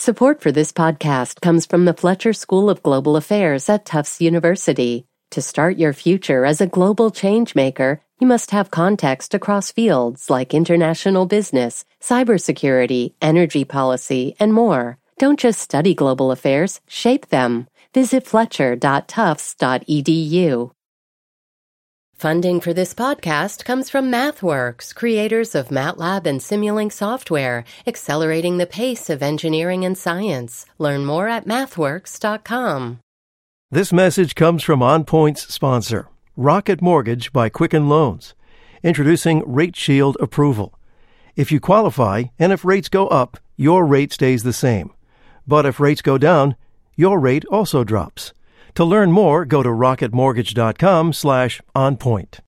Support for this podcast comes from the Fletcher School of Global Affairs at Tufts University. To start your future as a global changemaker, you must have context across fields like international business, cybersecurity, energy policy, and more. Don't just study global affairs, shape them. Visit fletcher.tufts.edu. Funding for this podcast comes from MathWorks, creators of MATLAB and Simulink software, accelerating the pace of engineering and science. Learn more at mathworks.com. This message comes from OnPoint's sponsor, Rocket Mortgage by Quicken Loans, introducing Rate Shield approval. If you qualify and if rates go up, your rate stays the same. But if rates go down, your rate also drops. To learn more, go to rocketmortgage.com/onpoint.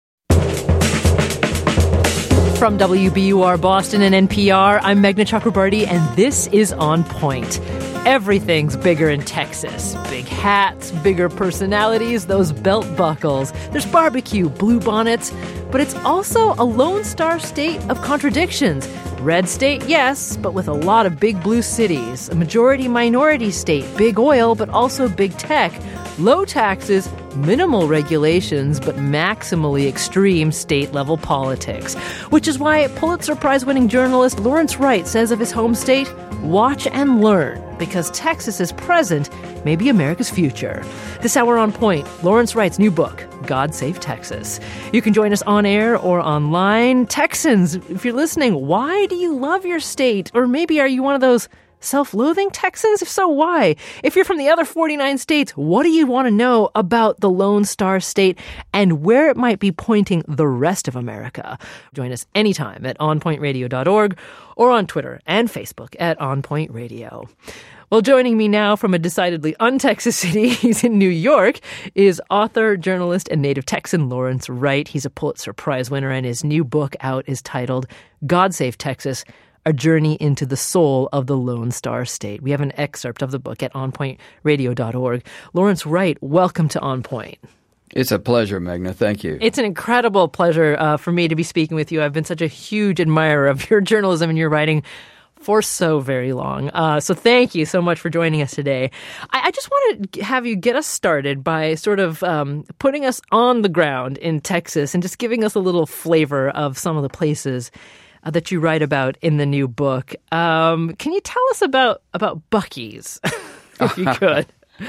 From WBUR Boston and NPR, I'm Meghna Chakrabarty, and this is On Point. Everything's bigger in Texas. Big hats, bigger personalities, those belt buckles. There's barbecue, bluebonnets, but it's also a Lone Star state of contradictions. Red state, yes, but with a lot of big blue cities. A majority-minority state, big oil, but also big tech. Low taxes, minimal regulations, but maximally extreme state-level politics. Which is why Pulitzer Prize-winning journalist Lawrence Wright says of his home state, watch and learn, because Texas's present may be America's future. This hour On Point, Lawrence Wright's new book, God Save Texas. You can join us on air or online. Texans, if you're listening, why do you love your state? Or maybe are you one of those self-loathing Texans? If so, why? If you're from the other 49 states, what do you want to know about the Lone Star State and where it might be pointing the rest of America? Join us anytime at onpointradio.org or on Twitter and Facebook at onpointradio. Well, joining me now from a decidedly un-Texas city, he's in New York, is author, journalist, and native Texan Lawrence Wright. He's a Pulitzer Prize winner, and his new book out is titled God Save Texas, A Journey into the Soul of the Lone Star State. We have an excerpt of the book at onpointradio.org. Lawrence Wright, welcome to On Point. It's a pleasure, Meghna. Thank you. It's an incredible pleasure for me to be speaking with you. I've been such a huge admirer of your journalism and your writing for so very long. So thank you so much for joining us today. I just want to have you get us started by sort of putting us on the ground in Texas and just giving us a little flavor of some of the places that you write about in the new book. Can you tell us about Buc-ee's, if you could?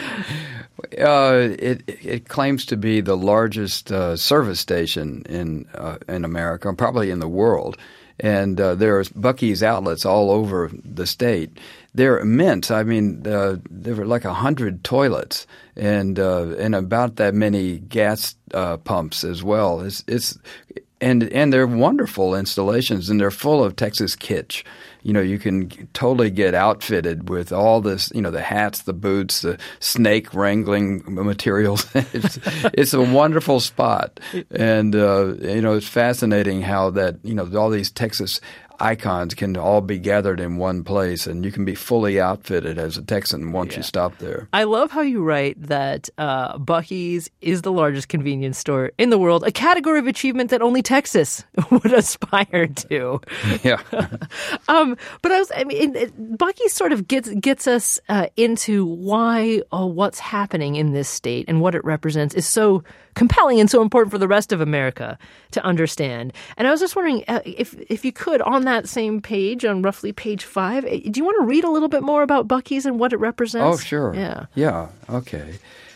It claims to be the largest service station in America, probably in the world. And there are Buc-ee's outlets all over the state. They're immense. I mean, there were like 100 toilets and about that many gas pumps as well. And they're wonderful installations, and they're full of Texas kitsch. You know, you can totally get outfitted with all this, you know, the hats, the boots, the snake wrangling materials. It's a wonderful spot. And, you know, it's fascinating how that, you know, all these Texas icons can all be gathered in one place, and you can be fully outfitted as a Texan once you stop there. I love how you write that Buc-ee's is the largest convenience store in the world, a category of achievement that only Texas would aspire to. Yeah. But Buc-ee's sort of gets us into why what's happening in this state and what it represents is so compelling and so important for the rest of America to understand. And I was just wondering if you could, on that same page, on roughly page 5, do you want to read a little bit more about Buc-ee's and what it represents? Oh, sure. Yeah, okay.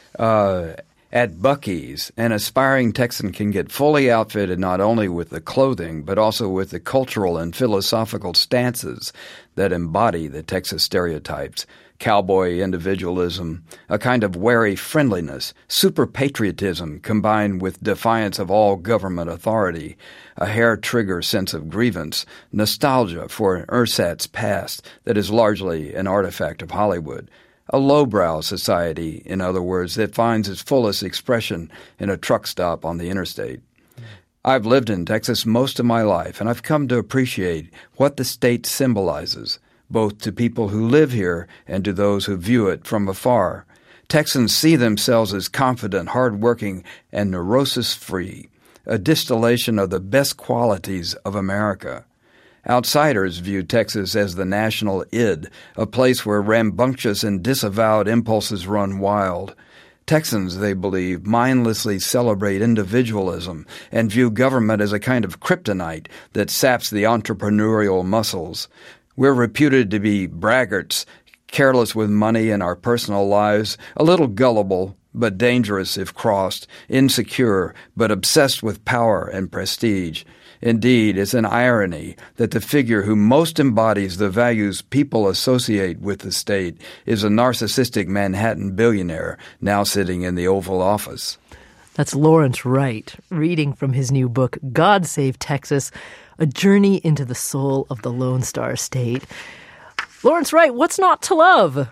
At Buc-ee's, an aspiring Texan can get fully outfitted not only with the clothing, but also with the cultural and philosophical stances that embody the Texas stereotypes. Cowboy individualism, a kind of wary friendliness, super-patriotism combined with defiance of all government authority, a hair-trigger sense of grievance, nostalgia for an ersatz past that is largely an artifact of Hollywood, a lowbrow society, in other words, that finds its fullest expression in a truck stop on the interstate. I've lived in Texas most of my life, and I've come to appreciate what the state symbolizes, both to people who live here and to those who view it from afar. Texans see themselves as confident, hard-working, and neurosis-free, a distillation of the best qualities of America. Outsiders view Texas as the national id, a place where rambunctious and disavowed impulses run wild. Texans, they believe, mindlessly celebrate individualism and view government as a kind of kryptonite that saps the entrepreneurial muscles. We're reputed to be braggarts, careless with money and our personal lives, a little gullible, but dangerous if crossed, insecure, but obsessed with power and prestige. Indeed, it's an irony that the figure who most embodies the values people associate with the state is a narcissistic Manhattan billionaire now sitting in the Oval Office. That's Lawrence Wright, reading from his new book, God Save Texas, A Journey into the Soul of the Lone Star State. Lawrence Wright, what's not to love?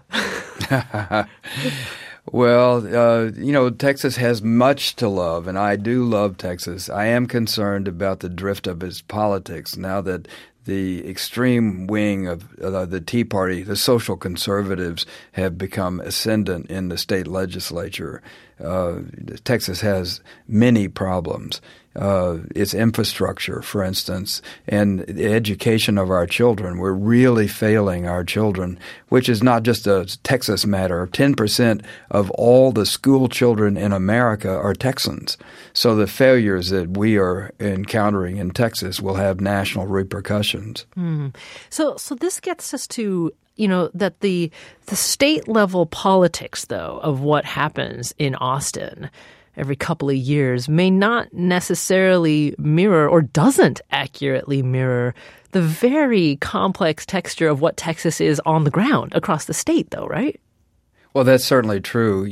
Well, Texas has much to love, and I do love Texas. I am concerned about the drift of its politics now that the extreme wing of the Tea Party, the social conservatives, have become ascendant in the state legislature. Texas has many problems. Its infrastructure, for instance, and the education of our children. We're really failing our children, which is not just a Texas matter. 10% of all the school children in America are Texans. So the failures that we are encountering in Texas will have national repercussions. So this gets us to that the state level politics, though, of what happens in Austin every couple of years may not necessarily mirror or doesn't accurately mirror the very complex texture of what Texas is on the ground across the state, though, right? Well, that's certainly true.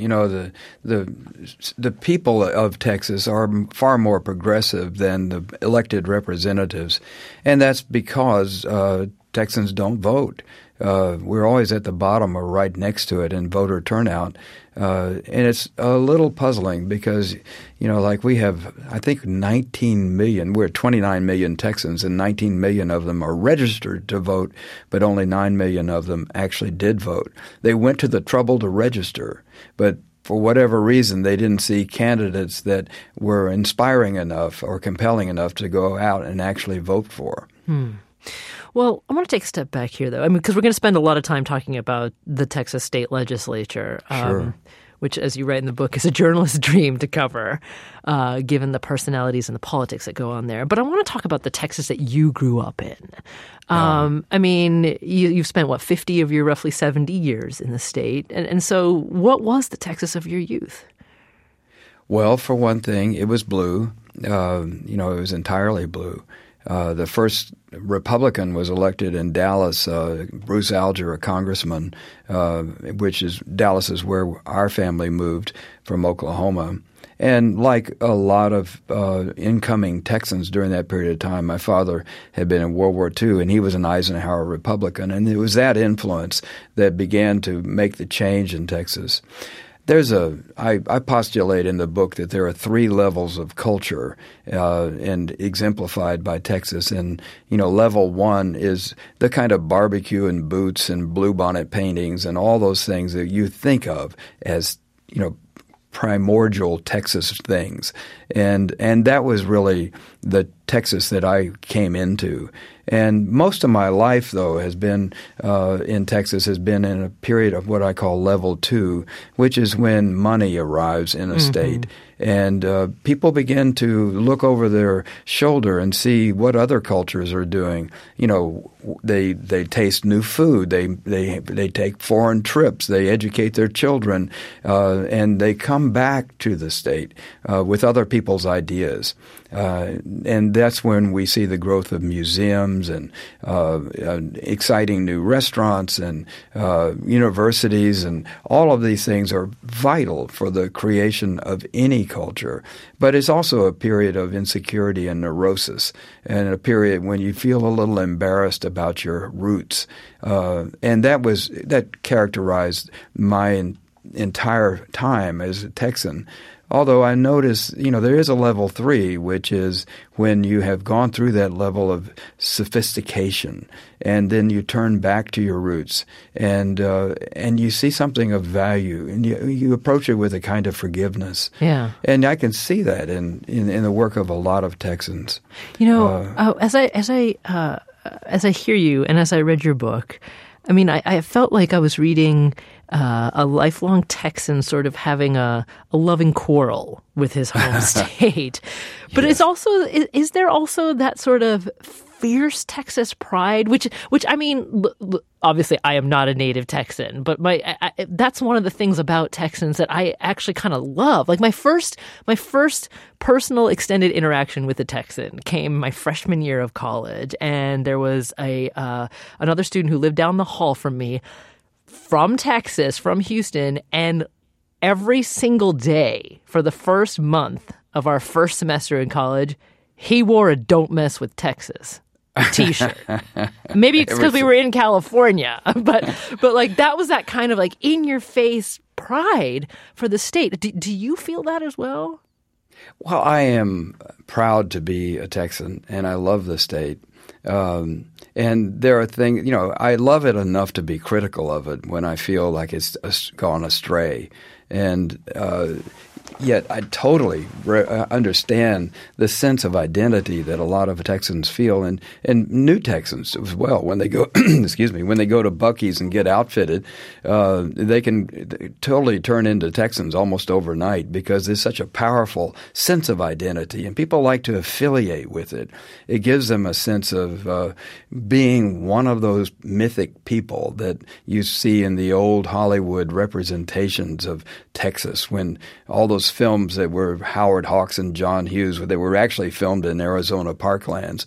The people of Texas are far more progressive than the elected representatives, and that's because Texans don't vote. We're always at the bottom or right next to it in voter turnout. And it's a little puzzling because, we have, I think, 19 million. We're 29 million Texans, and 19 million of them are registered to vote, but only 9 million of them actually did vote. They went to the trouble to register, but for whatever reason, they didn't see candidates that were inspiring enough or compelling enough to go out and actually vote for. Well, I want to take a step back here, though. Because we're going to spend a lot of time talking about the Texas state legislature, Sure. Which, as you write in the book, is a journalist's dream to cover, given the personalities and the politics that go on there. But I want to talk about the Texas that you grew up in. You've spent, 50 of your roughly 70 years in the state. And so what was the Texas of your youth? Well, for one thing, it was blue. It was entirely blue. The first Republican was elected in Dallas, Bruce Alger, a congressman, Dallas is where our family moved from Oklahoma. And like a lot of incoming Texans during that period of time, my father had been in World War II, and he was an Eisenhower Republican. And it was that influence that began to make the change in Texas. I postulate in the book that there are 3 levels of culture and exemplified by Texas. And, level 1 is the kind of barbecue and boots and bluebonnet paintings and all those things that you think of as, primordial Texas things. And that was really the Texas that I came into. And most of my life, though, has been in Texas has been in a period of what I call level 2, which is when money arrives in a state. And people begin to look over their shoulder and see what other cultures are doing. They taste new food. They take foreign trips. They educate their children, and they come back to the state with other people's ideas. And that's when we see the growth of museums and exciting new restaurants and universities, and all of these things are vital for the creation of any culture. But it's also a period of insecurity and neurosis, and a period when you feel a little embarrassed about your roots. And that characterized my entire time as a Texan. Although I notice, there is a level 3, which is when you have gone through that level of sophistication, and then you turn back to your roots, and you see something of value, and you approach it with a kind of forgiveness. Yeah, and I can see that in the work of a lot of Texans. As I as I hear you and as I read your book, I mean, I felt like I was reading a lifelong Texan sort of having a loving quarrel with his home state. But Yes. it's also, is there also that sort of fierce Texas pride, which I mean, obviously I am not a native Texan, but that's one of the things about Texans that I actually kind of love. Like my first personal extended interaction with a Texan came my freshman year of college, and there was another student who lived down the hall from me, from Texas, from Houston, and every single day for the first month of our first semester in college, he wore a "Don't Mess with Texas" T-shirt. Maybe it's because we were in California, but like that was that kind of like in your face pride for the state. Do you feel that as well? Well, I am proud to be a Texan, and I love the state. And there are things, I love it enough to be critical of it when I feel like it's gone astray. And yet I totally understand the sense of identity that a lot of Texans feel, and new Texans as well. When they go, when they go to Buc-ee's and get outfitted, they can totally turn into Texans almost overnight because there's such a powerful sense of identity, and people like to affiliate with it. It gives them a sense of being one of those mythic people that you see in the old Hollywood representations of Texas, when all those films that were Howard Hawks and John Hughes, they were actually filmed in Arizona parklands.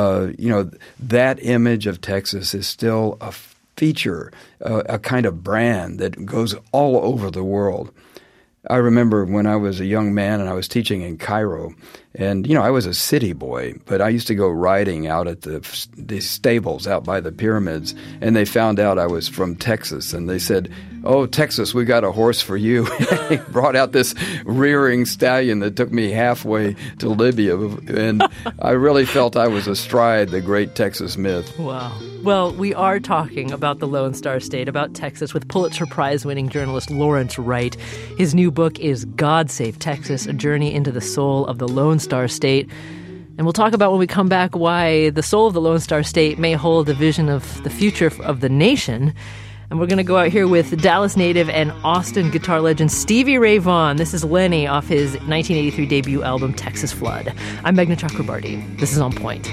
That image of Texas is still a feature, a kind of brand that goes all over the world. I remember when I was a young man and I was teaching in Cairo, and I was a city boy, but I used to go riding out at the stables out by the pyramids, and they found out I was from Texas, and they said, "Oh, Texas, we got a horse for you." He brought out this rearing stallion that took me halfway to Libya, and I really felt I was astride the great Texas myth. Wow. Well, we are talking about the Lone Star State, about Texas, with Pulitzer Prize-winning journalist Lawrence Wright. His new book is God Save Texas, A Journey into the Soul of the Lone Star State. And we'll talk about when we come back why the soul of the Lone Star State may hold a vision of the future of the nation. And we're going to go out here with Dallas native and Austin guitar legend Stevie Ray Vaughan. This is Lenny off his 1983 debut album, Texas Flood. I'm Meghna Chakrabarti. This is On Point.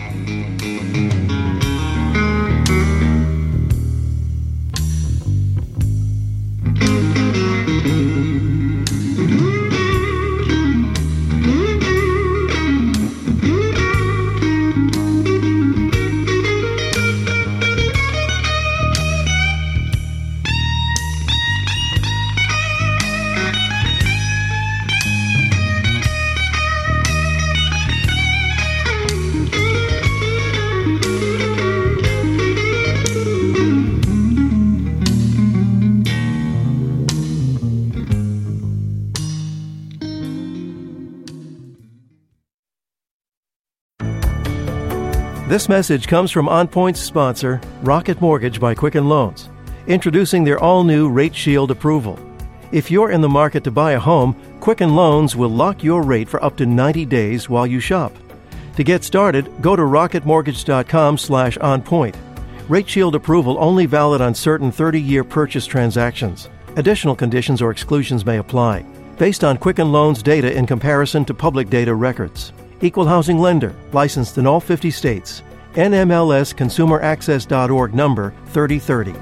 This message comes from On Point's sponsor, Rocket Mortgage by Quicken Loans, introducing their all-new Rate Shield approval. If you're in the market to buy a home, Quicken Loans will lock your rate for up to 90 days while you shop. To get started, go to rocketmortgage.com/onpoint. Rate Shield approval only valid on certain 30-year purchase transactions. Additional conditions or exclusions may apply, based on Quicken Loans data in comparison to public data records. Equal housing lender, licensed in all 50 states. NMLS ConsumerAccess.org number 3030.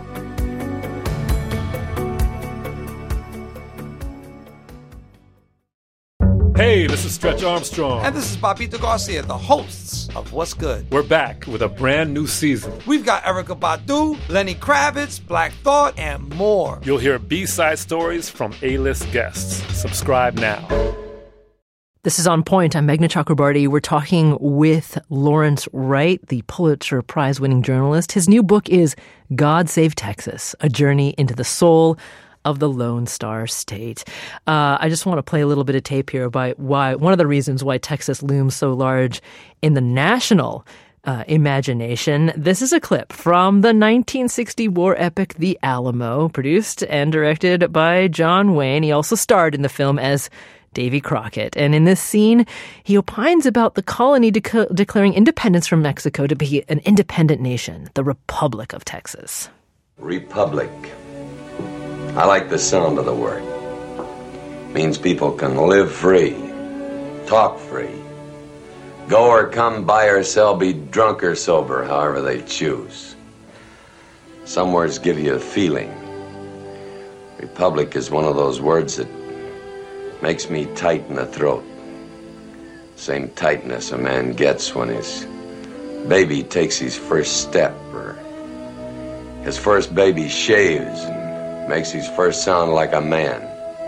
Hey, this is Stretch Armstrong. And this is Bobito Garcia, the hosts of What's Good. We're back with a brand new season. We've got Erykah Badu, Lenny Kravitz, Black Thought, and more. You'll hear B-side stories from A-list guests. Subscribe now. This is On Point. I'm Meghna Chakrabarti. We're talking with Lawrence Wright, the Pulitzer Prize-winning journalist. His new book is God Save Texas, A Journey into the Soul of the Lone Star State. I just want to play a little bit of tape here about why one of the reasons why Texas looms so large in the national imagination. This is a clip from the 1960 war epic The Alamo, produced and directed by John Wayne. He also starred in the film as Davy Crockett. And in this scene, he opines about the colony declaring independence from Mexico to be an independent nation, the Republic of Texas. Republic. I like the sound of the word. Means people can live free, talk free, go or come, buy or sell, be drunk or sober, however they choose. Some words give you a feeling. Republic is one of those words that makes me tight in the throat. Same tightness a man gets when his baby takes his first step, or his first baby shaves and makes his first sound like a man.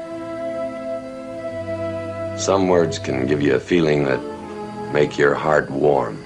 Some words can give you a feeling that make your heart warm.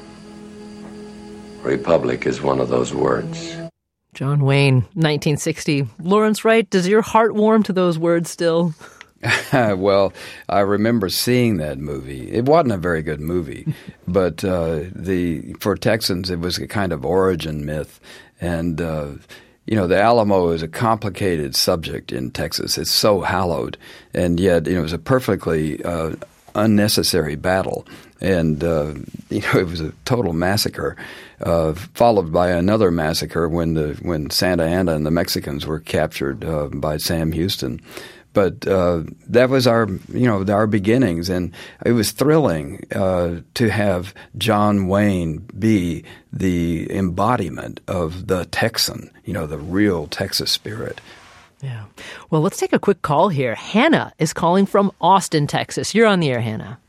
Republic is one of those words. John Wayne, 1960. Lawrence Wright, does your heart warm to those words still? Well, I remember seeing that movie. It wasn't a very good movie, but for Texans, it was a kind of origin myth. And, the Alamo is a complicated subject in Texas. It's so hallowed, and yet it was a perfectly unnecessary battle. And, it was a total massacre, followed by another massacre when Santa Anna and the Mexicans were captured by Sam Houston. But that was our beginnings, and it was thrilling to have John Wayne be the embodiment of the Texan, the real Texas spirit. Yeah. Well, let's take a quick call here. Hannah is calling from Austin, Texas. You're on the air, Hannah.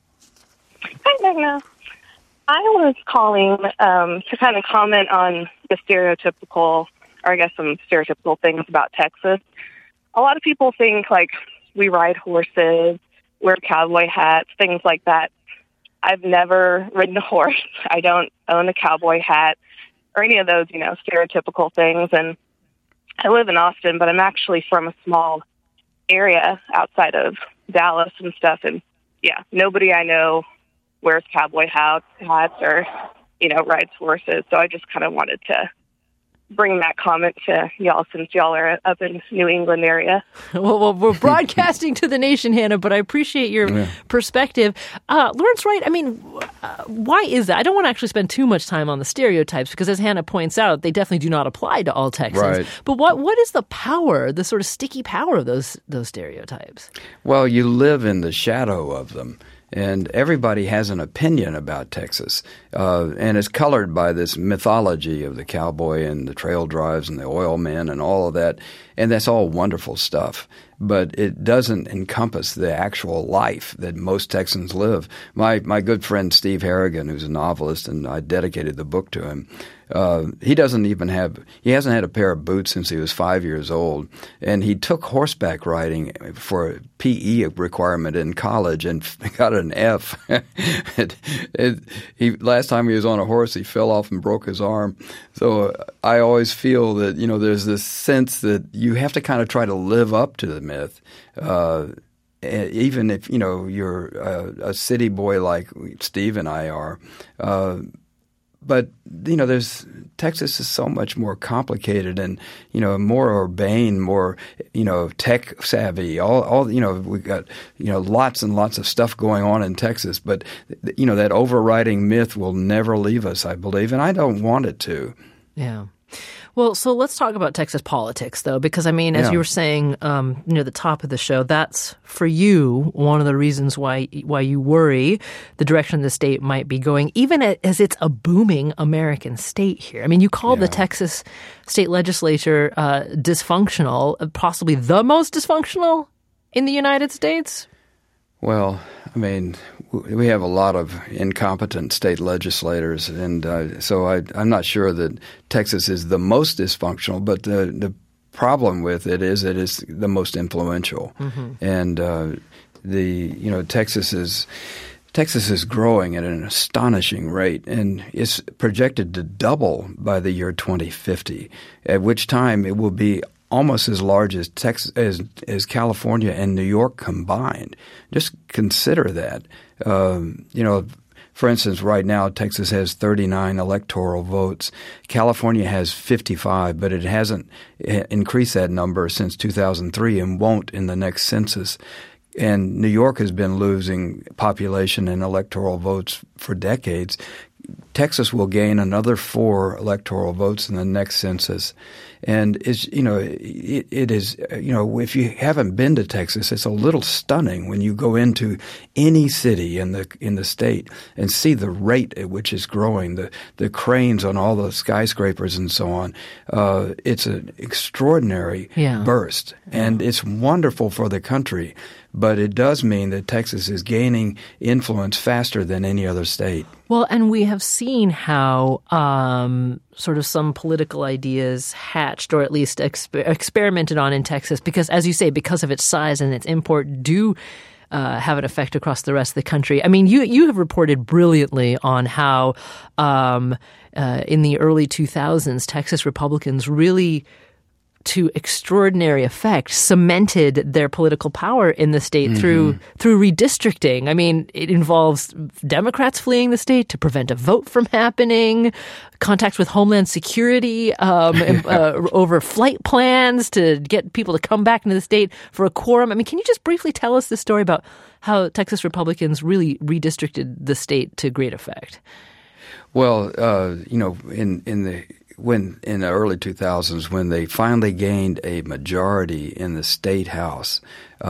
Hi, Magna. I was calling to kind of comment on the some stereotypical things about Texas. A lot of people think, we ride horses, wear cowboy hats, things like that. I've never ridden a horse. I don't own a cowboy hat or any of those, stereotypical things. And I live in Austin, but I'm actually from a small area outside of Dallas and stuff. And, nobody I know wears cowboy hats or, rides horses. So I just kind of wanted to bring that comment to y'all since y'all are up in New England area. Well, we're broadcasting to the nation, Hannah, but I appreciate your perspective. Lawrence Wright, why is that? I don't want to actually spend too much time on the stereotypes because, as Hannah points out, they definitely do not apply to all Texans. Right. But what is the power, the sort of sticky power of those stereotypes? Well, you live in the shadow of them. And everybody has an opinion about Texas, and it's colored by this mythology of the cowboy and the trail drives and the oil men and all of that. And that's all wonderful stuff. But it doesn't encompass the actual life that most Texans live. My good friend Steve Harrigan, who's a novelist, and I dedicated the book to him, he hasn't had a pair of boots since he was 5 years old. And he took horseback riding for a PE requirement in college and got an F. Last time he was on a horse, he fell off and broke his arm. So I always feel that, there's this sense that you have to kind of try to live up to the myth. Even if, you're a city boy like Steve and I are. But, Texas is so much more complicated and, more urbane, more, tech savvy. We've got, lots and lots of stuff going on in Texas. But, that overriding myth will never leave us, I believe. And I don't want it to. Yeah. Well, so let's talk about Texas politics, though, because, as you were saying near the top of the show, that's, for you, one of the reasons why you worry the direction the state might be going, even as it's a booming American state here. You called the Texas state legislature dysfunctional, possibly the most dysfunctional in the United States. Well, we have a lot of incompetent state legislators, and so I'm not sure that Texas is the most dysfunctional, but the problem with it is the most influential. Mm-hmm. And Texas is growing at an astonishing rate, and it's projected to double by the year 2050, at which time it will be almost as large as Texas, as California and New York combined. Just consider that. For instance, right now Texas has 39 electoral votes. California has 55, but it hasn't increased that number since 2003 and won't in the next census. and New York has been losing population and electoral votes for decades. Texas will gain another 4 electoral votes in the next census. And it's, it is, if you haven't been to Texas, it's a little stunning when you go into any city in the state and see the rate at which it's growing, the cranes on all the skyscrapers and so on. It's an extraordinary burst, and it's wonderful for the country. But it does mean that Texas is gaining influence faster than any other state. Well, and we have seen how sort of some political ideas hatched or at least experimented on in Texas because, as you say, because of its size and its import, do have an effect across the rest of the country. I mean, you have reported brilliantly on how in the early 2000s, Texas Republicans really to extraordinary effect, cemented their political power in the state through redistricting. I mean, it involves Democrats fleeing the state to prevent a vote from happening, contacts with Homeland Security over flight plans to get people to come back into the state for a quorum. I mean, can you just briefly tell us the story about how Texas Republicans really redistricted the state to great effect? Well, in the early 2000s, when they finally gained a majority in the state house,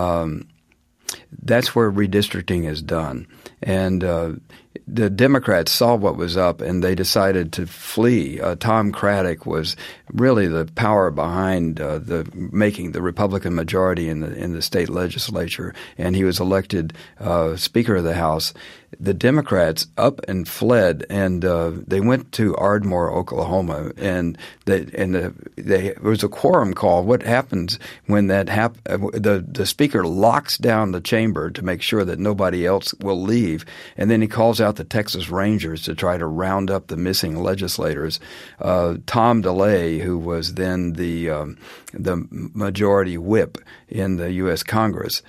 that's where redistricting is done. And the Democrats saw what was up, and they decided to flee. Tom Craddock was really the power behind making the Republican majority in the state legislature, and he was elected Speaker of the House. The Democrats up and fled, and they went to Ardmore, Oklahoma, and there was a quorum call. What happens when that the Speaker locks down the chamber to make sure that nobody else will leave, and then he calls out the Texas Rangers to try to round up the missing legislators. Tom DeLay, who was then the majority whip in the U.S. Congress,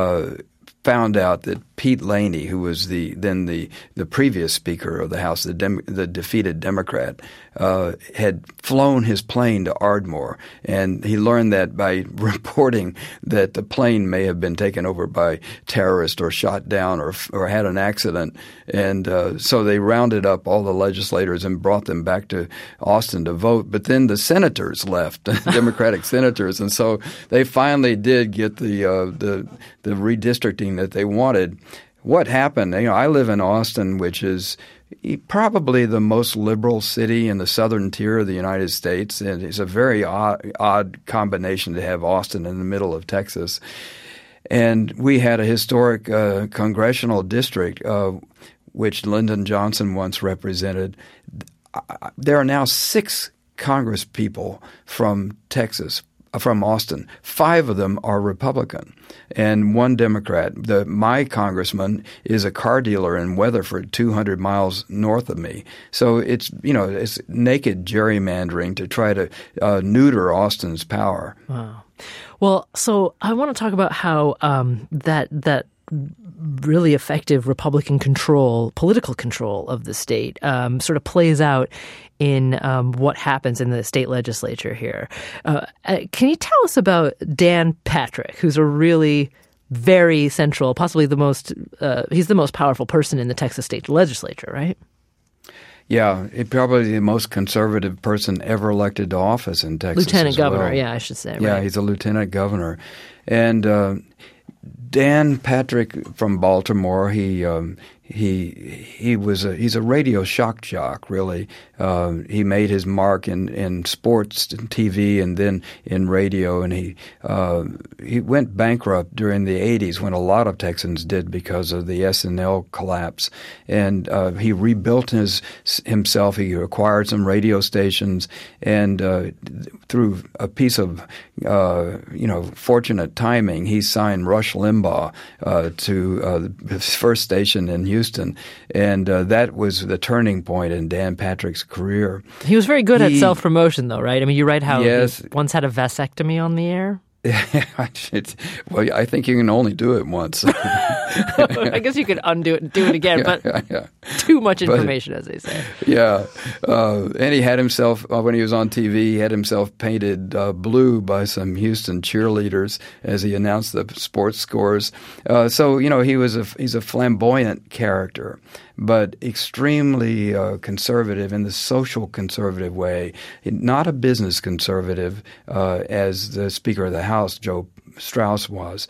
found out that Pete Laney, who was the previous Speaker of the House, the defeated Democrat, had flown his plane to Ardmore, and he learned that by reporting that the plane may have been taken over by terrorists or shot down or had an accident. And so they rounded up all the legislators and brought them back to Austin to vote. But then the senators left, Democratic senators, and so they finally did get the redistricting that they wanted. What happened? I live in Austin, which is probably the most liberal city in the southern tier of the United States, and it's a very odd combination to have Austin in the middle of Texas. And we had a historic congressional district, which Lyndon Johnson once represented. There are now 6 Congress people from Texas, from Austin. 5 of them are Republican and 1 Democrat. My congressman is a car dealer in Weatherford, 200 miles north of me. So it's naked gerrymandering to try to neuter Austin's power. Wow. Well, so I want to talk about how that really effective Republican control, political control of the state sort of plays out in what happens in the state legislature here. Can you tell us about Dan Patrick, who's a really very central, possibly he's the most powerful person in the Texas state legislature, right? Yeah, probably the most conservative person ever elected to office in Texas. Lieutenant governor, well. Yeah, I should say. Yeah, right. He's a lieutenant governor. And Dan Patrick from Baltimore, he's a radio shock jock, really. He made his mark in sports and TV and then in radio, and he went bankrupt during the 80s when a lot of Texans did because of the SNL collapse. And he rebuilt himself. He acquired some radio stations, and through a piece of fortunate timing, he signed Rush Limbaugh to his first station in Houston, and that was the turning point in Dan Patrick's career. He was very good at self-promotion, though, right? I mean, you write how yes, he once had a vasectomy on the air? Well, I think you can only do it once. I guess you could undo it and do it again, but too much information, as they say. Yeah. And he had himself, when he was on TV, he had himself painted blue by some Houston cheerleaders as he announced the sports scores. So, he's a flamboyant character, but extremely conservative in the social conservative way, not a business conservative as the Speaker of the House, Joe Strauss, was.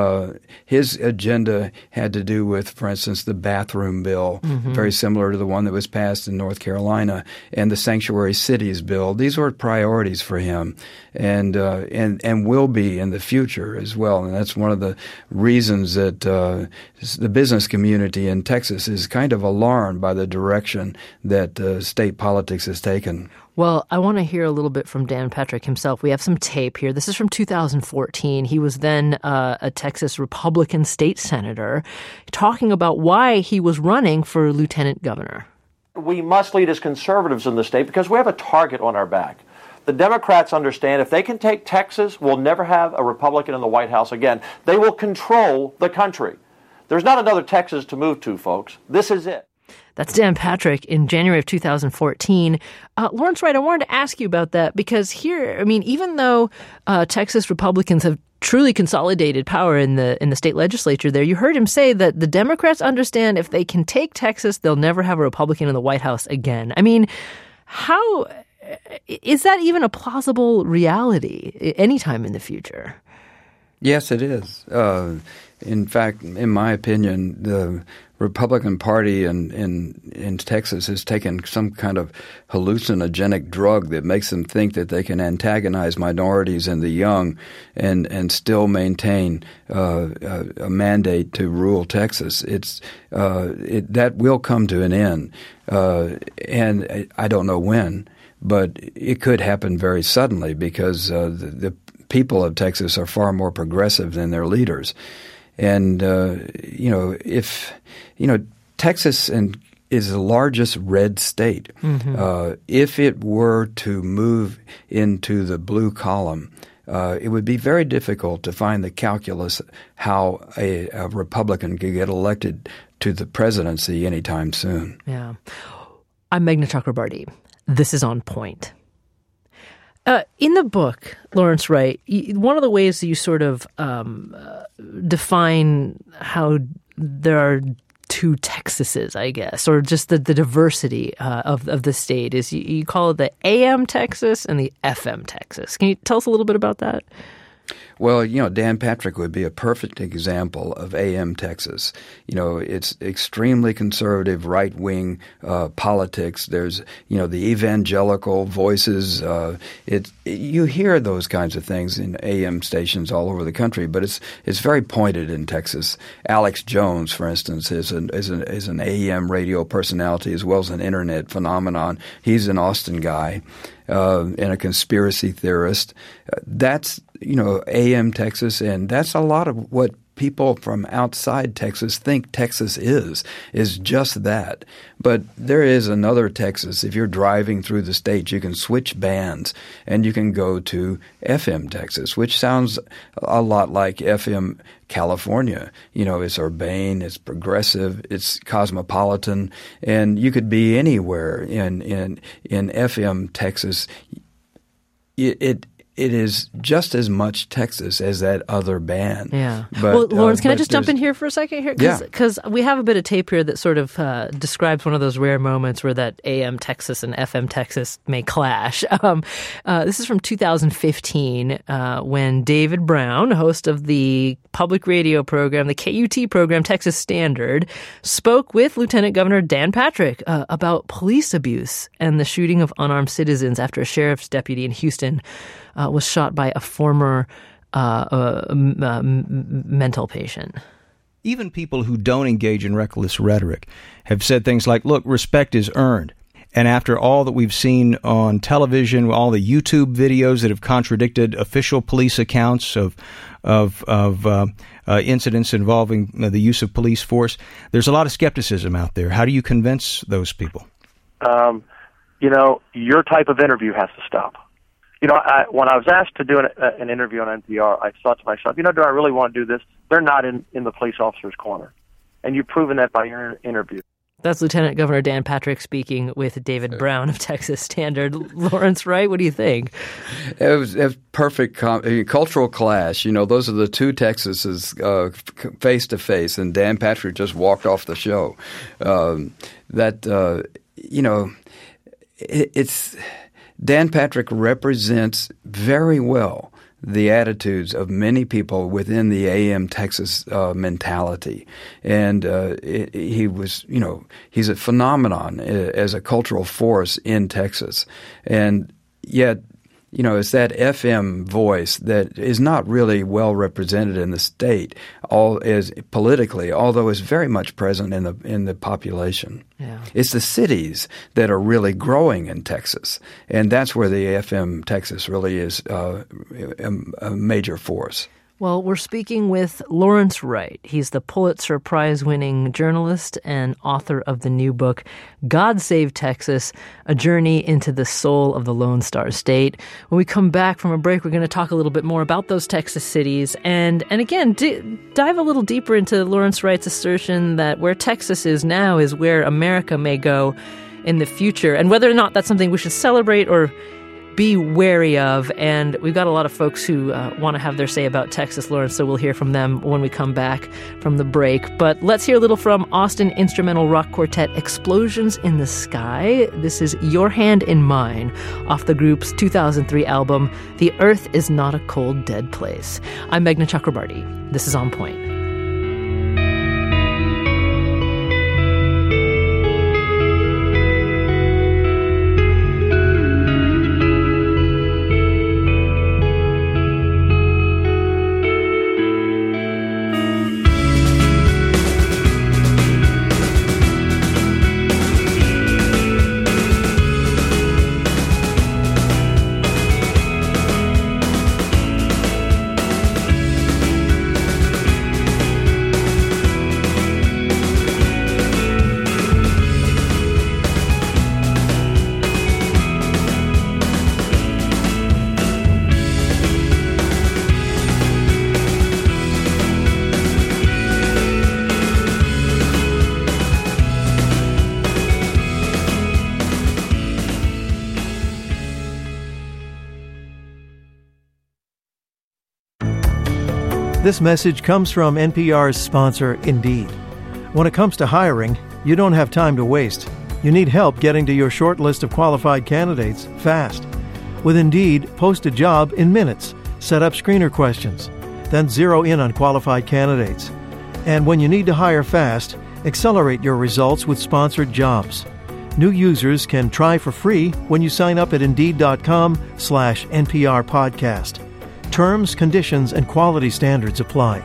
His agenda had to do with, for instance, the bathroom bill, very similar to the one that was passed in North Carolina, and the sanctuary cities bill. These were priorities for him, and will be in the future as well. And that's one of the reasons that the business community in Texas is kind of alarmed by the direction that state politics has taken. Well, I want to hear a little bit from Dan Patrick himself. We have some tape here. This is from 2014. He was then a Texas Republican state senator talking about why he was running for lieutenant governor. We must lead as conservatives in the state because we have a target on our back. The Democrats understand if they can take Texas, we'll never have a Republican in the White House again. They will control the country. There's not another Texas to move to, folks. This is it. That's Dan Patrick in January of 2014. Lawrence Wright, I wanted to ask you about that because here, I mean, even though Texas Republicans have truly consolidated power in the state legislature there, you heard him say that the Democrats understand if they can take Texas, they'll never have a Republican in the White House again. I mean, how is that even a plausible reality anytime in the future? Yes, it is. In fact, in my opinion, the Republican Party in Texas has taken some kind of hallucinogenic drug that makes them think that they can antagonize minorities and the young and still maintain a mandate to rule Texas. That will come to an end, and I don't know when, but it could happen very suddenly because the people of Texas are far more progressive than their leaders. And, Texas is the largest red state. If it were to move into the blue column, it would be very difficult to find the calculus how a Republican could get elected to the presidency anytime soon. Yeah. I'm Meghna Chakrabarty. This is On Point. In the book, Lawrence Wright, one of the ways that you sort of define how there are two Texases, I guess, or just the diversity of the state is you call it the AM Texas and the FM Texas. Can you tell us a little bit about that? Well, Dan Patrick would be a perfect example of AM Texas. It's extremely conservative, right-wing politics. There's, the evangelical voices. You hear those kinds of things in AM stations all over the country, but it's very pointed in Texas. Alex Jones, for instance, is an AM radio personality as well as an internet phenomenon. He's an Austin guy. And a conspiracy theorist. That's, AM Texas, and that's a lot of what people from outside Texas think Texas is just that. But there is another Texas. If you're driving through the state, you can switch bands, and you can go to FM Texas, which sounds a lot like FM California. It's urbane, it's progressive, it's cosmopolitan, and you could be anywhere in FM Texas. It is just as much Texas as that other band. Yeah. But, Lawrence, can I just jump in here for a second here? Because we have a bit of tape here that sort of describes one of those rare moments where that AM Texas and FM Texas may clash. This is from 2015 when David Brown, host of the public radio program, the KUT program Texas Standard, spoke with Lieutenant Governor Dan Patrick about police abuse and the shooting of unarmed citizens after a sheriff's deputy in Houston was shot by a former mental patient. Even people who don't engage in reckless rhetoric have said things like, look, respect is earned. And after all that we've seen on television, all the YouTube videos that have contradicted official police accounts of incidents involving the use of police force, there's a lot of skepticism out there. How do you convince those people? Your type of interview has to stop. When I was asked to do an interview on NPR, I thought to myself, do I really want to do this? They're not in the police officer's corner. And you've proven that by your interview. That's Lieutenant Governor Dan Patrick speaking with David Brown of Texas Standard. Lawrence Wright, what do you think? It was perfect cultural clash. Those are the two Texases face to face, and Dan Patrick just walked off the show. It's Dan Patrick represents very well the attitudes of many people within the AM Texas mentality. And he's a phenomenon as a cultural force in Texas. And yet, it's that FM voice that is not really well represented in the state, politically, although it's very much present in the population. Yeah. It's the cities that are really growing in Texas, and that's where the FM Texas really is a major force. Well, we're speaking with Lawrence Wright. He's the Pulitzer Prize-winning journalist and author of the new book, God Save Texas, A Journey into the Soul of the Lone Star State. When we come back from a break, we're going to talk a little bit more about those Texas cities and again, dive a little deeper into Lawrence Wright's assertion that where Texas is now is where America may go in the future, and whether or not that's something we should celebrate or be wary of. And we've got a lot of folks who want to have their say about Texas, Lawrence, so we'll hear from them when we come back from the break. But let's hear a little from Austin instrumental rock quartet Explosions in the Sky. This is Your Hand in Mine off the group's 2003 album, The Earth is Not a Cold, Dead Place. I'm Meghna Chakrabarti. This is On Point. This message comes from NPR's sponsor, Indeed. When it comes to hiring, you don't have time to waste. You need help getting to your short list of qualified candidates fast. With Indeed, post a job in minutes, set up screener questions, then zero in on qualified candidates. And when you need to hire fast, accelerate your results with sponsored jobs. New users can try for free when you sign up at Indeed.com/NPR podcast. Terms, conditions, and quality standards apply.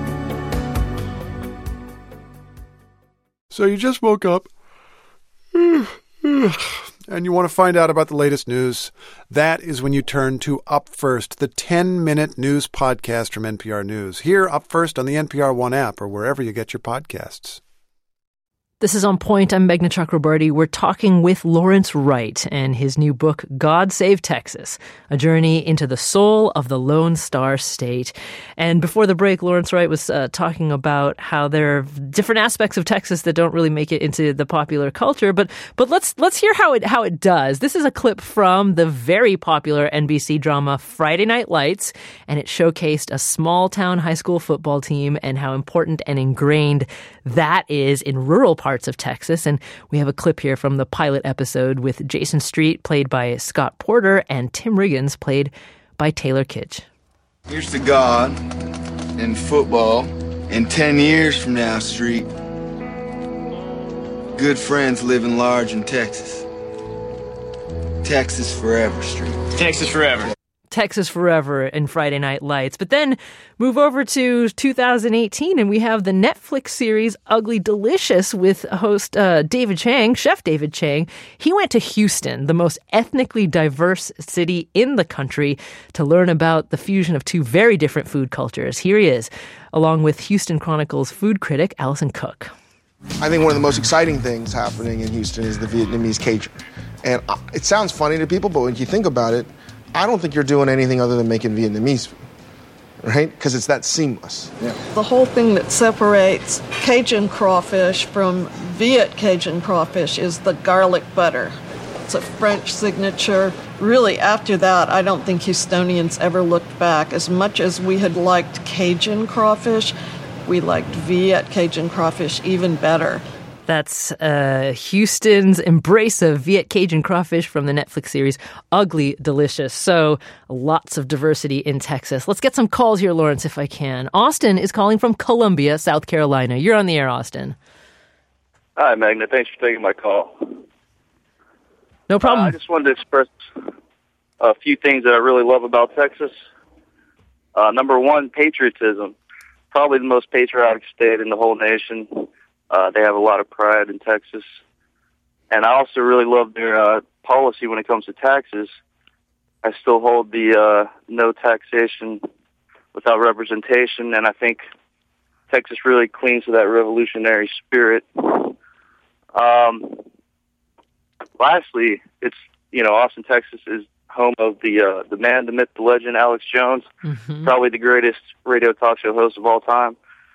So you just woke up and you want to find out about the latest news. That is when you turn to Up First, the 10-minute news podcast from NPR News. Here, Up First on the NPR One app or wherever you get your podcasts. This is On Point. I'm Meghna Chakrabarti. We're talking with Lawrence Wright and his new book, God Save Texas, A Journey into the Soul of the Lone Star State. And before the break, Lawrence Wright was talking about how there are different aspects of Texas that don't really make it into the popular culture. But let's hear how it does. This is a clip from the very popular NBC drama Friday Night Lights, and it showcased a small-town high school football team and how important and ingrained that is in rural parts of Texas. And we have a clip here from the pilot episode with Jason Street, played by Scott Porter, and Tim Riggins, played by Taylor Kitsch. Here's to God and football. In 10 years from now, Street, good friends living large in Texas. Texas forever, Street. Texas forever. Texas Forever in Friday Night Lights. But then move over to 2018 and we have the Netflix series Ugly Delicious with host David Chang, Chef David Chang. He went to Houston, the most ethnically diverse city in the country, to learn about the fusion of two very different food cultures. Here he is, along with Houston Chronicle's food critic Allison Cook. I think one of the most exciting things happening in Houston is the Vietnamese Cajun. And it sounds funny to people, but when you think about it, I don't think you're doing anything other than making Vietnamese food, right? Because it's that seamless. Yeah. The whole thing that separates Cajun crawfish from Viet Cajun crawfish is the garlic butter. It's a French signature. Really, after that, I don't think Houstonians ever looked back. As much as we had liked Cajun crawfish, we liked Viet Cajun crawfish even better. That's Houston's embrace of Viet Cajun crawfish from the Netflix series Ugly Delicious. So lots of diversity in Texas. Let's get some calls here, Lawrence, if I can. Austin is calling from Columbia, South Carolina. You're on the air, Austin. Hi, Magna. Thanks for taking my call. No problem. I just wanted to express a few things that I really love about Texas. Number one, patriotism. Probably the most patriotic state in the whole nation. They have a lot of pride in Texas. And I also really love their policy when it comes to taxes. I still hold the no taxation without representation, and I think Texas really clings to that revolutionary spirit. Lastly, it's, Austin, Texas is home of the man, the myth, the legend, Alex Jones, probably the greatest radio talk show host of all time.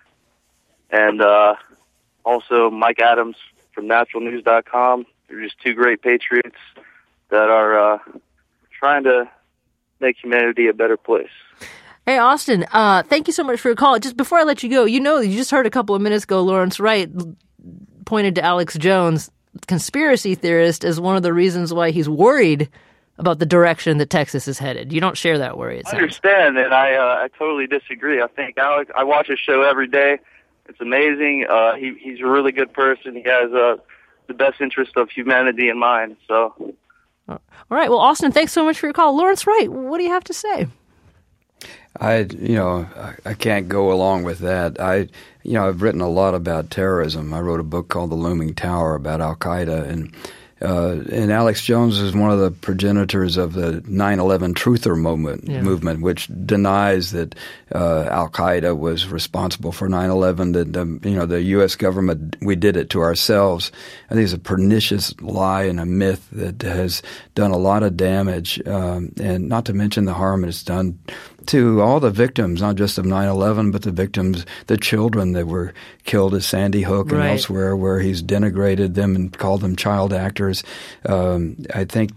And also Mike Adams from naturalnews.com. They're just two great patriots that are trying to make humanity a better place. Hey, Austin, thank you so much for your call. Just before I let you go, you just heard a couple of minutes ago, Lawrence Wright pointed to Alex Jones, conspiracy theorist, as one of the reasons why he's worried about the direction that Texas is headed. You don't share that worry, it sounds. I understand, and I totally disagree. I think Alex, I watch his show every day. It's amazing. He's a really good person. He has the best interest of humanity in mind. So, all right. Well, Austin, thanks so much for your call. Lawrence Wright, what do you have to say? I can't go along with that. I've written a lot about terrorism. I wrote a book called The Looming Tower about Al-Qaeda, and Alex Jones is one of the progenitors of the 9/11 Truther movement, which denies that Al-Qaeda was responsible for 9/11. That the U.S. government, we did it to ourselves. I think it's a pernicious lie and a myth that has done a lot of damage, and not to mention the harm it's done to all the victims, not just of 9/11, but the victims, the children that were killed at Sandy Hook and elsewhere, where he's denigrated them and called them child actors. I think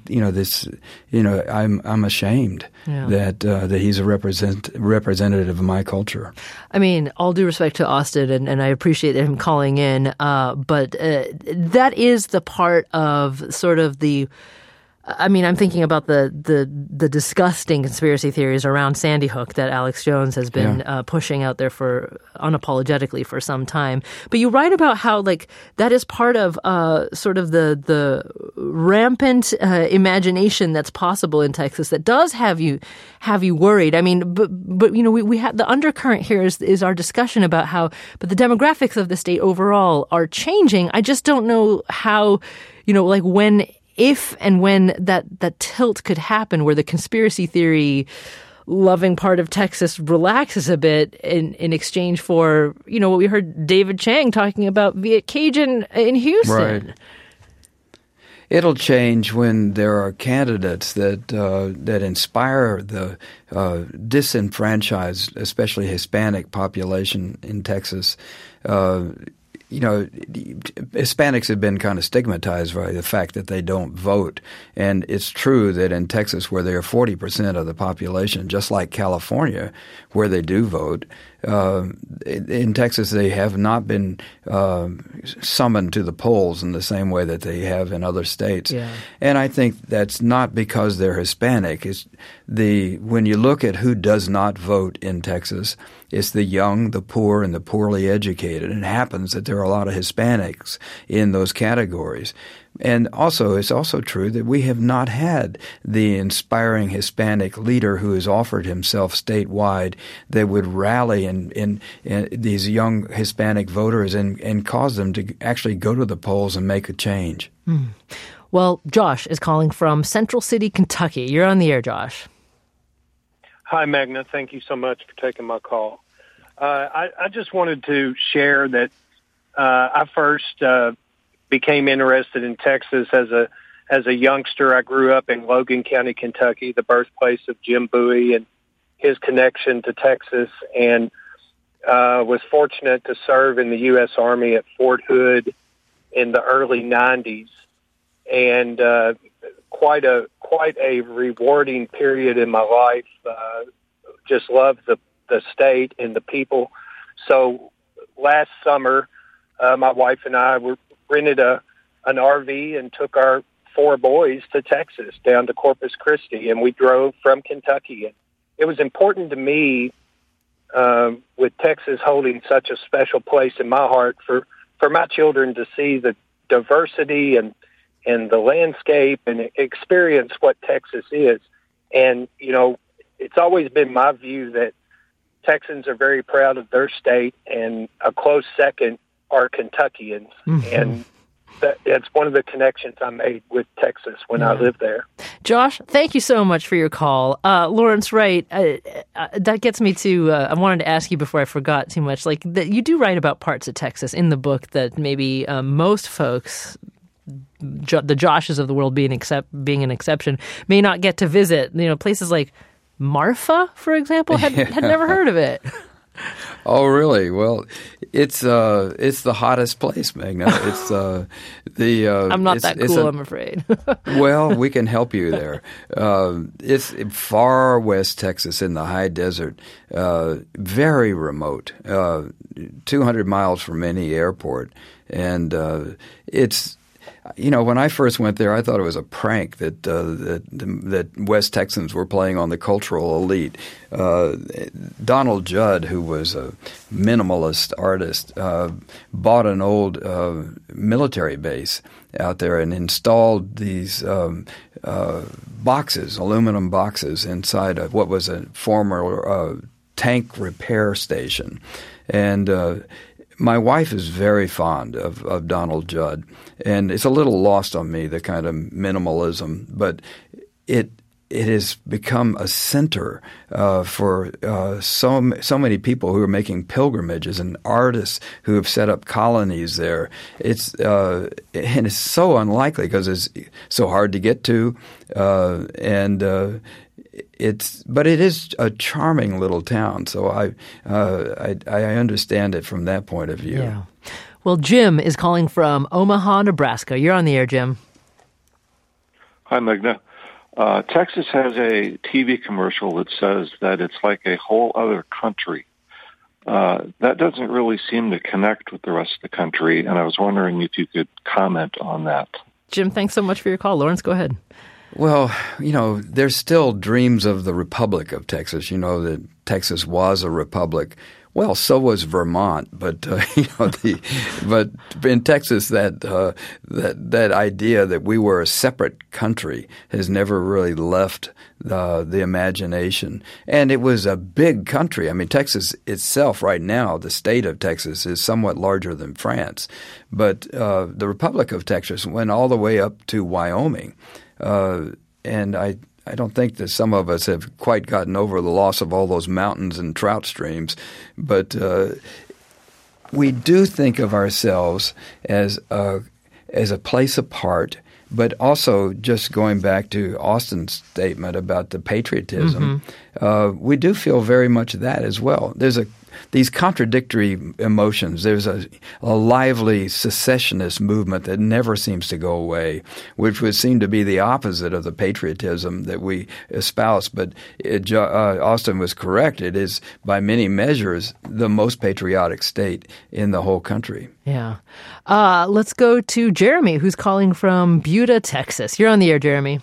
I'm ashamed that he's a representative of my culture. I mean, all due respect to Austin, and I appreciate him calling in, but that is the part of sort of the. I mean, I'm thinking about the disgusting conspiracy theories around Sandy Hook that Alex Jones has been pushing out there for unapologetically for some time. But you write about how that is part of sort of the rampant imagination that's possible in Texas that does have you worried. I mean, but we have the undercurrent here is our discussion about how, but the demographics of the state overall are changing. I just don't know how, when. If and when that tilt could happen where the conspiracy theory loving part of Texas relaxes a bit in exchange for, what we heard David Chang talking about Viet Cajun in Houston. Right. It'll change when there are candidates that inspire the disenfranchised, especially Hispanic population in Texas. Hispanics have been kind of stigmatized by the fact that they don't vote. And it's true that in Texas, where they are 40% of the population, just like California, where they do vote, in Texas they have not been summoned to the polls in the same way that they have in other states. Yeah. And I think that's not because they're Hispanic. It's when you look at who does not vote in Texas, it's the young, the poor, and the poorly educated. And it happens that there are a lot of Hispanics in those categories. And also, it's also true that we have not had the inspiring Hispanic leader who has offered himself statewide that would rally in these young Hispanic voters and cause them to actually go to the polls and make a change. Well, Josh is calling from Central City, Kentucky. You're on the air, Josh. Hi, Magna. Thank you so much for taking my call. I just wanted to share that I first became interested in Texas as a as a youngster, I grew up in Logan County, Kentucky, the birthplace of Jim Bowie and his connection to Texas, and was fortunate to serve in the U.S. Army at Fort Hood in the early 90s, and quite a rewarding period in my life. Just loved the state and the people. So last summer, my wife and I rented an RV and took our 4 boys to Texas, down to Corpus Christi, and we drove from Kentucky. And it was important to me, with Texas holding such a special place in my heart, for my children to see the diversity and the landscape and experience what Texas is. And, you know, it's always been my view that Texans are very proud of their state, and a close second are Kentuckians. Mm-hmm. And that's one of the connections I made with Texas when I lived there. Josh, thank you so much for your call. Lawrence Wright, that gets me to, I wanted to ask you before I forgot too much, like, that you do write about parts of Texas in the book that maybe most folks, the Joshes of the world being an exception, may not get to visit. You know, places like Marfa, for example, had never heard of it. Oh, really? Well, it's the hottest place, Magna. It's I'm not that cool, I'm afraid. Well, we can help you there. It's far west Texas in the high desert, very remote, 200 miles from any airport, and it's. You know, when I first went there, I thought it was a prank that West Texans were playing on the cultural elite. Donald Judd, who was a minimalist artist, bought an old military base out there and installed these boxes, aluminum boxes, inside of what was a former tank repair station. And my wife is very fond of Donald Judd, and it's a little lost on me, the kind of minimalism, but it has become a center for so many people who are making pilgrimages and artists who have set up colonies there. And it's so unlikely because it's so hard to get to, but it is a charming little town, so I understand it from that point of view. Yeah. Well, Jim is calling from Omaha, Nebraska. You're on the air, Jim. Hi, Magna. Texas has a TV commercial that says that it's like a whole other country. That doesn't really seem to connect with the rest of the country, and I was wondering if you could comment on that. Jim, thanks so much for your call. Lawrence, go ahead. Well, you know, there's still dreams of the Republic of Texas. You know that Texas was a republic. Well, so was Vermont, but but in Texas, that idea that we were a separate country has never really left the imagination. And it was a big country. I mean, Texas itself, right now, the state of Texas is somewhat larger than France, but the Republic of Texas went all the way up to Wyoming. And I don't think that some of us have quite gotten over the loss of all those mountains and trout streams, but we do think of ourselves as a place apart. But also, just going back to Austin's statement about the patriotism, we do feel very much that as well. There's these contradictory emotions. There's a lively secessionist movement that never seems to go away, which would seem to be the opposite of the patriotism that we espouse. But Austin was correct. It is, by many measures, the most patriotic state in the whole country. Yeah. Let's go to Jeremy, who's calling from Buda, Texas. You're on the air, Jeremy.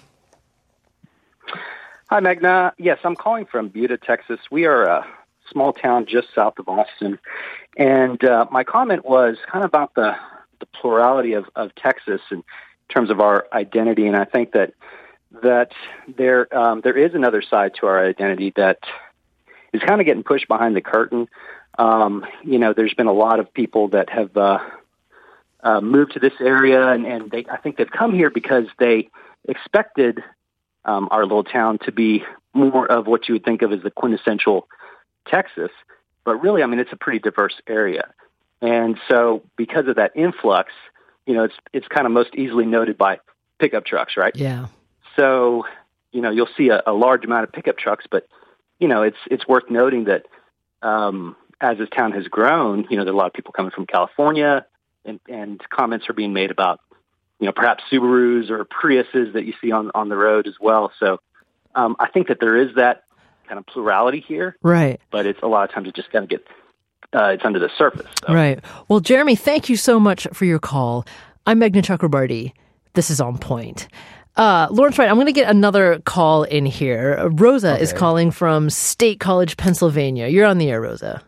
Hi, Magna. Yes, I'm calling from Buda, Texas. We are a small town just south of Austin. And my comment was kind of about the plurality of Texas in terms of our identity. And I think that there is another side to our identity that is kind of getting pushed behind the curtain. There's been a lot of people that have moved to this area, and I think they've come here because they expected our little town to be more of what you would think of as the quintessential Texas. But really, I mean, it's a pretty diverse area. And so because of that influx, it's kind of most easily noted by pickup trucks, right? Yeah. So, you'll see a large amount of pickup trucks, but, it's worth noting that as this town has grown, there are a lot of people coming from California, and comments are being made about, perhaps Subarus or Priuses that you see on the road as well. So I think that there is that kind of plurality here. Right. But it's a lot of times it just kind of gets, it's under the surface. So. Right. Well, Jeremy, thank you so much for your call. I'm Meghna Chakrabarty. This is On Point. Lawrence Wright, I'm going to get another call in here. Rosa is calling from State College, Pennsylvania. You're on the air, Rosa.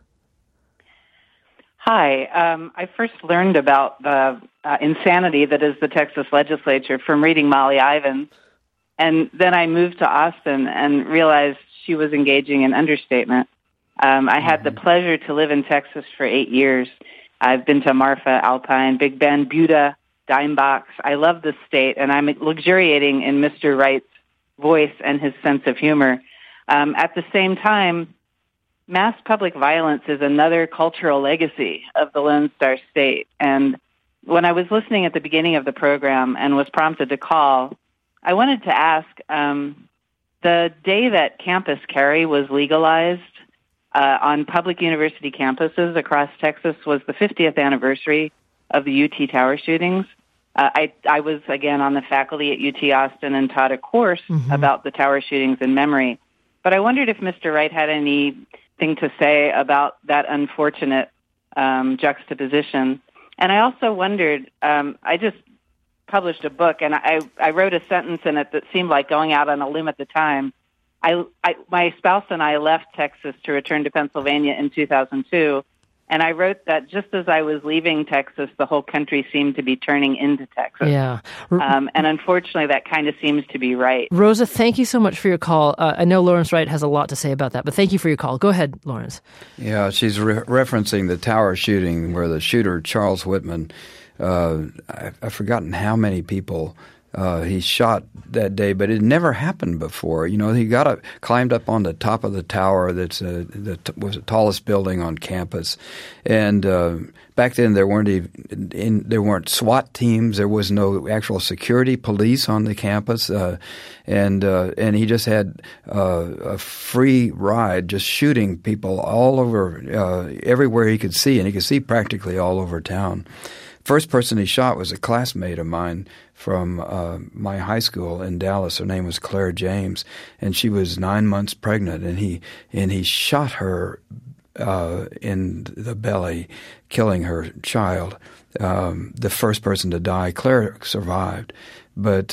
Hi. I first learned about the insanity that is the Texas legislature from reading Molly Ivins. And then I moved to Austin and realized she was engaging in understatement. I had the pleasure to live in Texas for 8 years. I've been to Marfa, Alpine, Big Bend, Buda, Dime Box. I love this state, and I'm luxuriating in Mr. Wright's voice and his sense of humor. At the same time, mass public violence is another cultural legacy of the Lone Star State. And when I was listening at the beginning of the program and was prompted to call, I wanted to ask, the day that campus carry was legalized on public university campuses across Texas was the 50th anniversary of the UT Tower shootings. I was, again, on the faculty at UT Austin and taught a course about the Tower shootings in memory. But I wondered if Mr. Wright had anything to say about that unfortunate juxtaposition. And I also wondered, I just published a book, and I wrote a sentence in it that seemed like going out on a limb at the time. My spouse and I left Texas to return to Pennsylvania in 2002, and I wrote that just as I was leaving Texas, the whole country seemed to be turning into Texas. Yeah. And unfortunately, that kind of seems to be right. Rosa, thank you so much for your call. I know Lawrence Wright has a lot to say about that, but thank you for your call. Go ahead, Lawrence. Yeah, she's referencing the Tower shooting where the shooter, Charles Whitman, I've forgotten how many people he shot that day, but it never happened before. He climbed up on the top of the tower was the tallest building on campus, and back then there weren't SWAT teams. There was no actual security police on the campus, and he just had a free ride, just shooting people all over, everywhere he could see, and he could see practically all over town. First person he shot was a classmate of mine from my high school in Dallas. Her name was Claire James, and she was 9 months pregnant. And he shot her in the belly, killing her child. The first person to die. Claire survived, but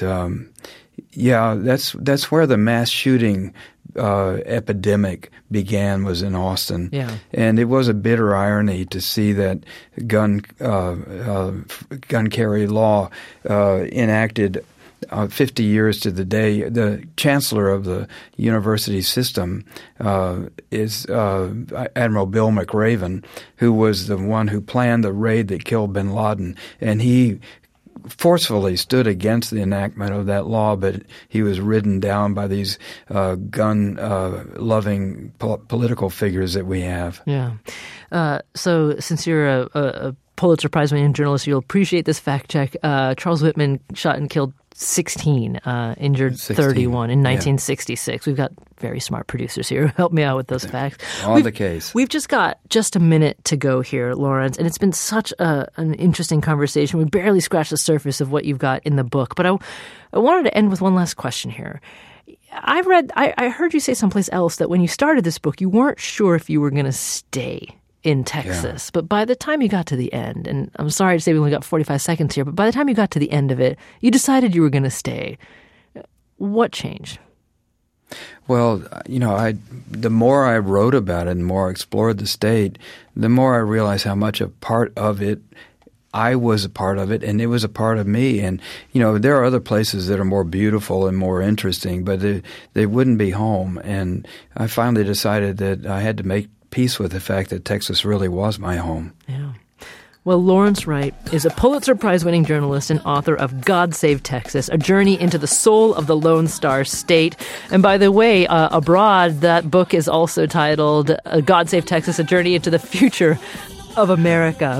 that's where the mass shooting epidemic began, was in Austin. Yeah. And it was a bitter irony to see that gun carry law enacted 50 years to the day. The chancellor of the university system is Admiral Bill McRaven, who was the one who planned the raid that killed bin Laden. And he forcefully stood against the enactment of that law, but he was ridden down by these gun-loving political figures that we have. Yeah. So since you're a Pulitzer Prize-winning journalist, you'll appreciate this fact check. Charles Whitman shot and killed 16, injured 31 in 1966. We've got very smart producers here who help me out with those facts. On the case. We've just got just a minute to go here, Lawrence, and it's been such an interesting conversation. We barely scratched the surface of what you've got in the book, but I wanted to end with one last question here. I heard you say someplace else that when you started this book, you weren't sure if you were going to stay in Texas. Yeah. But by the time you got to the end, and I'm sorry to say we only got 45 seconds here, but by the time you got to the end of it, you decided you were going to stay. What changed? Well, the more I wrote about it and the more I explored the state, the more I realized how much a part of it I was a part of it, and it was a part of me. And, there are other places that are more beautiful and more interesting, but they wouldn't be home. And I finally decided that I had to make peace with the fact that Texas really was my home. Yeah. Well, Lawrence Wright is a Pulitzer Prize-winning journalist and author of God Save Texas, A Journey into the Soul of the Lone Star State. And by the way, abroad, that book is also titled God Save Texas, A Journey into the Future of America.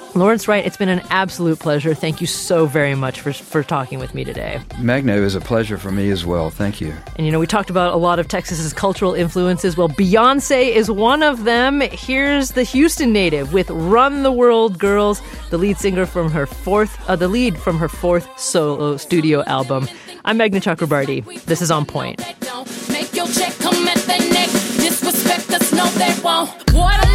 Lawrence Wright, it's been an absolute pleasure. Thank you so very much for talking with me today. Magna, it was a pleasure for me as well. Thank you. And, we talked about a lot of Texas's cultural influences. Well, Beyonce is one of them. Here's the Houston native with Run the World Girls, the lead from her fourth solo studio album. I'm Meghna Chakrabarti. This is On Point. Make your check come at the neck. Disrespect us, no, they won't.